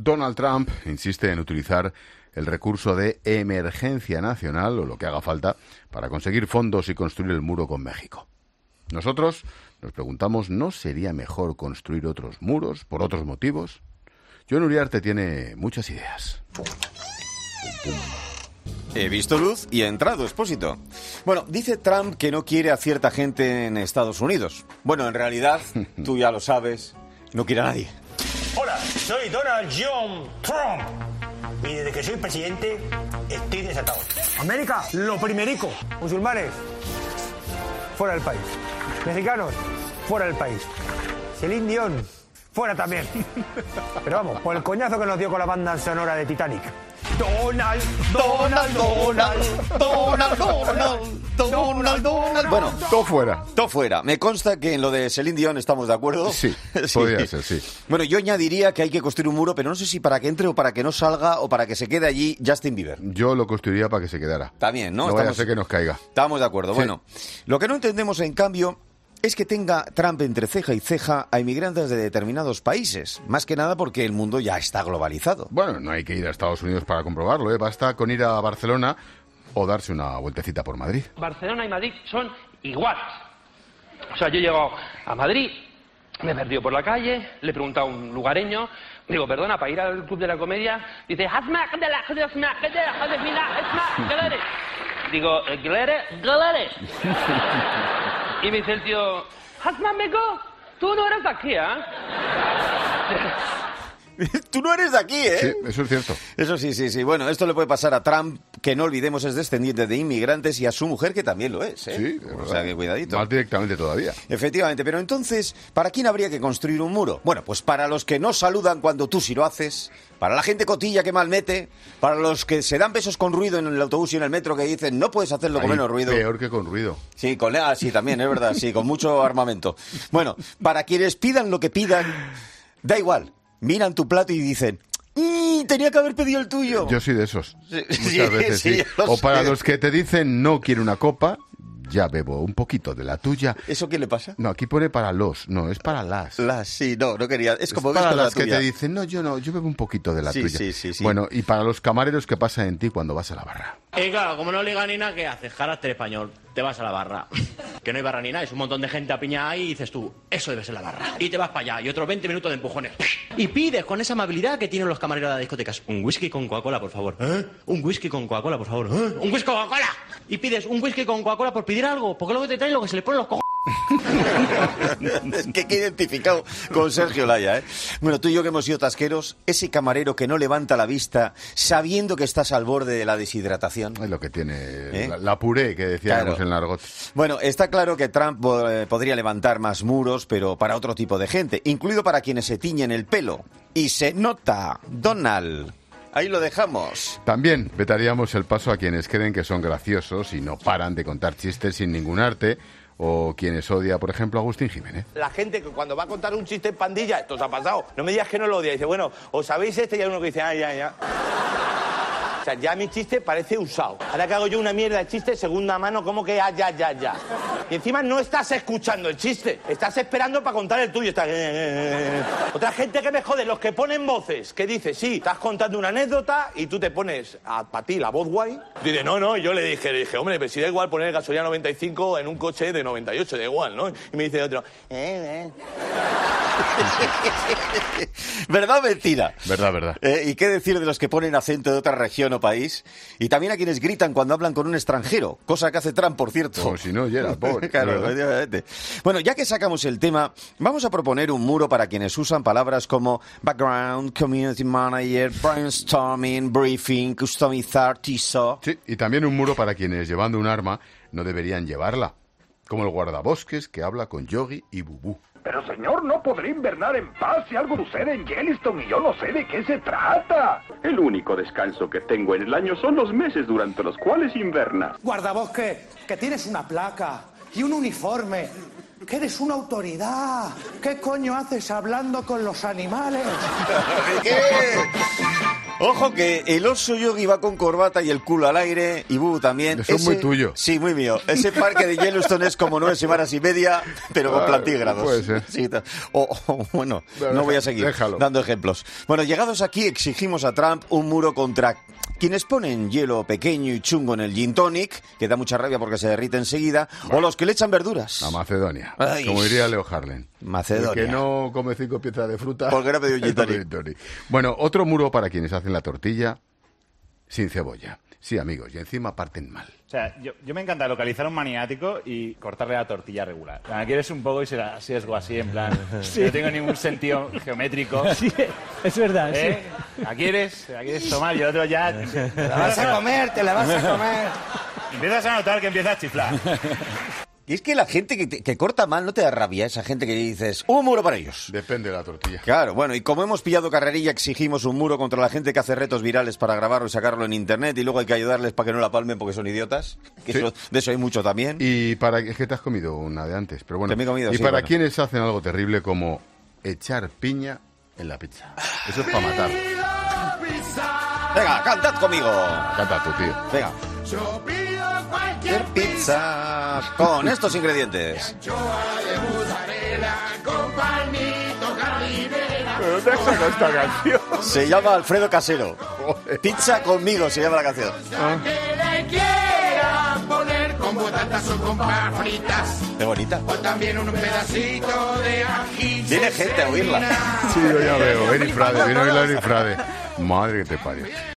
Donald Trump insiste en utilizar el recurso de emergencia nacional, o lo que haga falta, para conseguir fondos y construir el muro con México. Nosotros nos preguntamos, ¿no sería mejor construir otros muros por otros motivos? Jon Uriarte tiene muchas ideas. Pum, pum. He visto luz y ha entrado, Expósito. Bueno, dice Trump que no quiere a cierta gente en Estados Unidos. Bueno, en realidad, tú ya lo sabes, no quiere a nadie. Hola, soy Donald John Trump. Y desde que soy presidente, estoy desatado. América, lo primerico. Musulmanes, fuera del país. Mexicanos, fuera del país. Celine Dion, fuera también. Pero vamos, por el coñazo que nos dio con la banda sonora de Titanic. Donald. Bueno, Todo fuera. todo fuera. Me consta que en lo de Celine Dion estamos de acuerdo. Sí, podría ser, sí. Bueno, yo añadiría que hay que construir un muro, pero no sé si para que entre o para que no salga o para que se quede allí Justin Bieber. Yo lo construiría para que se quedara. Está bien, ¿no? No vaya a ser que nos caiga. Estamos de acuerdo. Sí. Bueno, lo que no entendemos, en cambio, es que tenga Trump entre ceja y ceja a inmigrantes de determinados países. Más que nada porque el mundo ya está globalizado. Bueno, no hay que ir a Estados Unidos para comprobarlo, ¿eh? Basta con ir a Barcelona o darse una vueltecita por Madrid. Barcelona y Madrid son iguales. O sea, yo he llegado a Madrid, me he perdido por la calle, le he preguntado a un lugareño, digo, perdona, para ir al Club de la Comedia, dice, digo, ¿Glere? Y me dice el tío, amigo, tú no eres de aquí, ¿eh? Tú no eres de aquí, ¿eh? Sí, eso es cierto. Eso sí. Bueno, esto le puede pasar a Trump, que no olvidemos es descendiente de inmigrantes, y a su mujer, que también lo es, ¿eh? Sí, es o verdad. sea, que cuidadito. Más directamente todavía. Efectivamente, pero entonces, ¿para quién habría que construir un muro? Bueno, pues para los que no saludan cuando tú sí lo haces, para la gente cotilla que mal mete, para los que se dan besos con ruido en el autobús y en el metro, que dicen, no puedes hacerlo con Ahí, menos ruido. Peor que con ruido. Sí, sí, también, es verdad, sí, con mucho armamento. Bueno, para quienes pidan lo que pidan, da igual. Miran tu plato y dicen, tenía que haber pedido el tuyo. Yo soy de esos. Sí, Muchas veces sí. ya lo O para sé. los que te dicen no quiero una copa, ya bebo un poquito de la tuya. ¿Eso qué le pasa? No, aquí pone para los, no, es para las. Sí, no quería. Es como Es ves para con la las que tuya. te dicen, no, yo bebo un poquito de la Sí, tuya. sí. Bueno, y para los camareros que pasan en ti cuando vas a la barra. Y claro, como no liga ni nada, ¿qué haces? Carácter español. Te vas a la barra. Que no hay barra ni nada, es un montón de gente apiñada ahí y dices tú, eso debe ser la barra. Y te vas para allá y otros 20 minutos de empujones. Y pides con esa amabilidad que tienen los camareros de las discotecas. Un whisky con Coca-Cola, por favor. ¿Eh? Un whisky con Coca-Cola, por favor. ¿Eh? Un whisky con Coca-Cola. Y pides un whisky con Coca-Cola por pedir algo. Porque luego te traen lo que se le ponen los cojones. Es que he identificado con Sergio Laya, ¿eh? Bueno, tú y yo que hemos sido tasqueros, ese camarero que no levanta la vista sabiendo que estás al borde de la deshidratación. Es lo que tiene la puré que decíamos Claro. en el argot. Bueno, está claro que Trump podría levantar más muros, pero para otro tipo de gente, incluido para quienes se tiñen el pelo. Y se nota, Donald. Ahí lo dejamos. También vetaríamos el paso a quienes creen que son graciosos y no paran de contar chistes sin ningún arte, o quienes odia, por ejemplo, a Agustín Jiménez. La gente que cuando va a contar un chiste en pandilla, esto os ha pasado, no me digas que no lo odia. Dice, bueno, ¿os sabéis este? Y hay uno que dice, ya. O sea, ya mi chiste parece usado. Ahora que hago yo una mierda de chiste, segunda mano, como que ya. Y encima no estás escuchando el chiste, estás esperando para contar el tuyo. Estás... Otra gente que me jode, los que ponen voces, que dice, sí, estás contando una anécdota y tú te pones para ti la voz guay. Dice, no, y yo le dije, hombre, pero si da igual poner gasolina 95 en un coche de 98, da igual, ¿no? Y me dice otro, ¿Verdad o mentira? Verdad. ¿Y qué decir de los que ponen acento de otra región o país? Y también a quienes gritan cuando hablan con un extranjero, cosa que hace Trump, por cierto. Como si no oyera, pobre. Claro, ¿verdad? efectivamente. Bueno, ya que sacamos el tema, vamos a proponer un muro para quienes usan palabras como background, community manager, brainstorming, briefing, customizar, teaser. Sí, y también un muro para quienes llevando un arma no deberían llevarla, como el guardabosques que habla con Yogi y Bubú. Pero señor, no podré invernar en paz si algo sucede en Yellowstone y yo no sé de qué se trata. El único descanso que tengo en el año son los meses durante los cuales invernas. Guardabosque, que tienes una placa y un uniforme, que eres una autoridad. ¿Qué coño haces hablando con los animales? ¿Qué? Ojo que el oso yogi va con corbata y el culo al aire, y Bubu también. Eso es muy tuyo. Sí, muy mío. Ese parque de Yellowstone es como 9 semanas y media, pero con plantígrados. Puede ser. Sí, bueno, no voy a seguir dando ejemplos. Bueno, llegados aquí exigimos a Trump un muro contra quienes ponen hielo pequeño y chungo en el gin tonic, que da mucha rabia porque se derrite enseguida, o los que le echan verduras. A Macedonia, Ay. como diría Leo Harlem. Macedonia. El que no come 5 piezas de fruta. Porque no ha pedido un gin tonic. Bueno, otro muro para quienes hacen la tortilla sin cebolla. Sí, amigos, y encima parten mal. O sea, yo me encanta localizar a un maniático y cortarle la tortilla regular. O sea, quieres un poco y será sesgo así, en plan... Sí. No tengo ningún sentido geométrico. Sí, es verdad, sí. ¿La quieres tomar? Y el otro ya... Te la vas a comer, te la vas a comer. Empiezas a notar que empieza a chiflar. Y es que la gente que corta mal, ¿no te da rabia? Esa gente que dices, un muro para ellos. Depende de la tortilla. Claro, bueno, y como hemos pillado carrerilla, exigimos un muro contra la gente que hace retos virales para grabarlo y sacarlo en internet, y luego hay que ayudarles para que no la palmen porque son idiotas. Que Sí. de eso hay mucho también. Y es que te has comido una de antes, pero bueno. Te me he comido, y sí, para bueno. quienes hacen algo terrible como echar piña en la pizza. Eso es para matar. Venga, cantad conmigo. Canta tú, tío. Venga. Cualquier pizza con estos ingredientes. ¿Pero dónde has sacado esta canción? Se llama Alfredo Casero. Pizza conmigo se llama la canción. Poner con batatas o con papas fritas. Qué bonita. O también un pedacito de ají. Viene gente a oírla. Sí, yo ya veo. Eri Frade, viene a oírla Eri Frade. Madre que te parió.